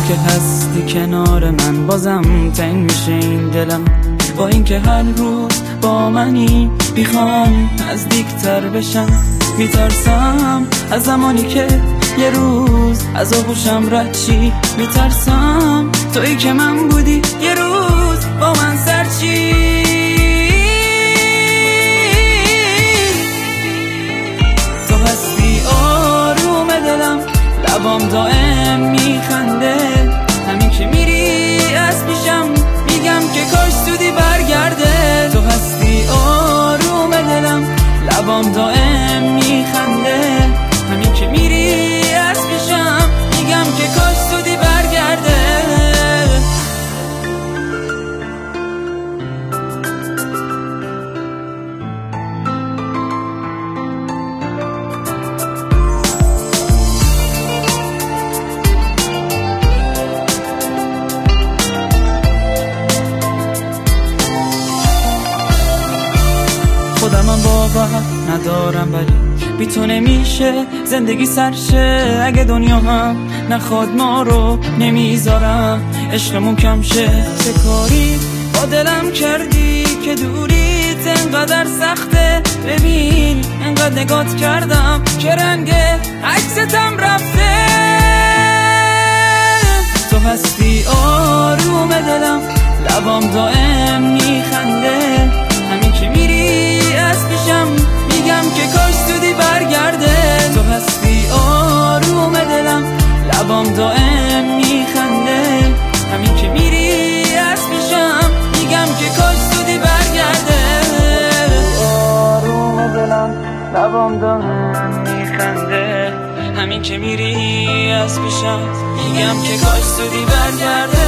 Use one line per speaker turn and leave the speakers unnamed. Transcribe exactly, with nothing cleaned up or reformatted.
که هستی کنار من بازم تنگ میشه این دلم، با اینکه هر روز با منی میخوام نزدیکتر بشم. میترسم از زمانی که یه روز از آغوشم رد چی، میترسم تویی که من بودی یه روز با من سرچی. تو هستی آروم دلم، لبام دائم میخنده، همین که میری از پیشم میگم که کاش زودی برگرده. تو هستی آروم دلم، لبام دائم میخنده، همین که میری از پیشم میگم که کاش زودی برگرده. خودم من باور ندارم ولی بی تو نمیشه زندگی سرشه. اگه دنیا هم نخواد ما رو نمیذارم عشقمون کم شه. چه کاری با دلم کردی که دوریت انقدر سخته؟ ببین انقدر نگات کردم که رنگ عکستم رفته. تو هستی آروم دلم، لبام دائم میخنده، همین که میری از پیشم میگم که کاش زودی برگرده. تو هستی آروم دلم، لبام دائم میخنده، همین که میری از پیشم میگم که کاش زودی برگرده. آروم دلم، لبام دائم میخنده، همین که میری از پیشم میگم که کاش زودی برگرده.